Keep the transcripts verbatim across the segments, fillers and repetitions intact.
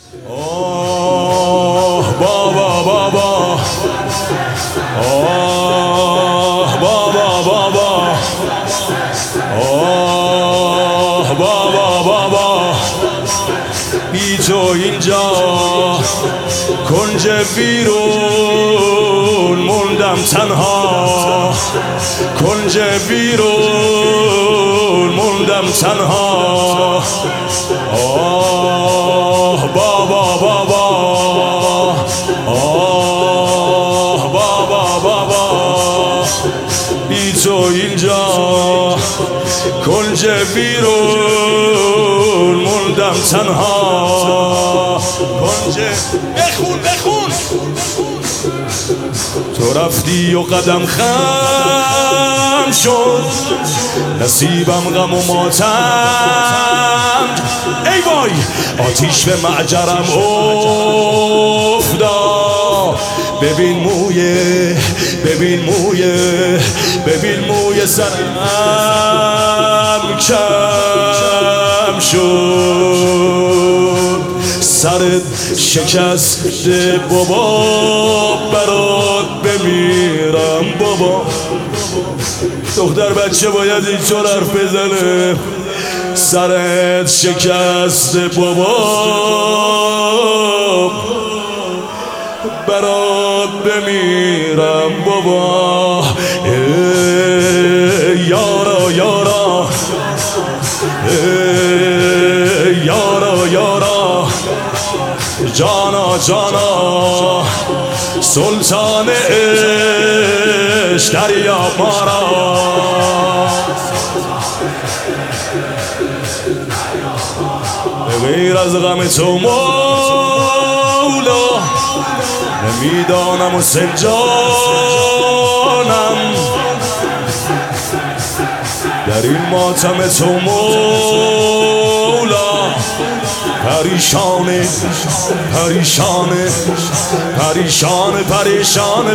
آه بابا بابا، آه بابا بابا، آه بابا بابا، بی تو اینجا کنج بیرون موندم تنها، کنج بیرون موندم تنها. آه بابا بابا، آه بابا بابا، بی تو اینجا کنج بیرون موندم تنها، کنج. بخون بخون. تو رفتی و قدم خم شد، نصیبم غم و ماتم. ای وای آتیش به معجرم افتاد. ببین مویه، ببین مویه، ببین مویه سرم کم شد. سرت شکسته بابا، برات بمیرم بابا. دختر بچه باید اینطور حرف بزنه. سرت شکسته بابا، برات بمیرم بابا. یارا یارا، یارا یارا، جانا جانا، سلطان عشق دریا مارا. غیر از غم تو مولا نمیدانم و سنجانم، در این ماتم تو مولا پریشانه پریشانه پریشانه پریشانه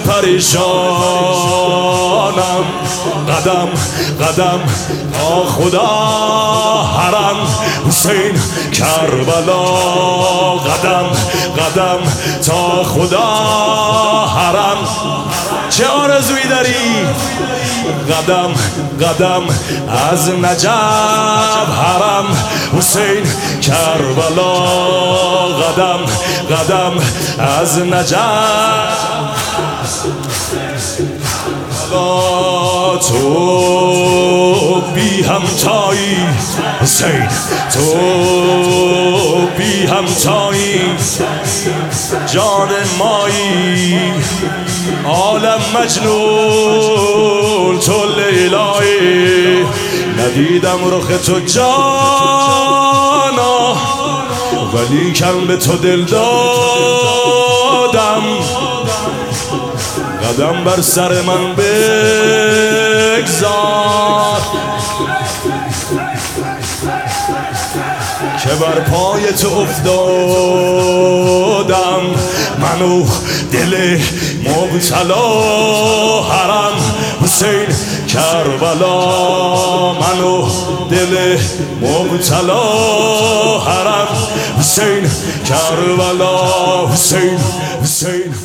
پریشانم. قدم قدم تا خدا حرم حسین کربلا، قدم قدم تا خدا حرم. چه آرزویی داری؟ قدم قدم از نجف حرم حسین کربلا، قدم قدم از نجف. تو بی همتایی حسین، تو بی همتایی، جان مایی، عالم مجنون تو لیلایی. ندیدم رخ تو جانا، ولی کم به تو دل دادم. قدم بر سر من بگذار که بر پای تو افتادم. منو دل مبتلا حرم حسین کربلا، منو دل مبتلا حرم حسین کربلا. حسین حسین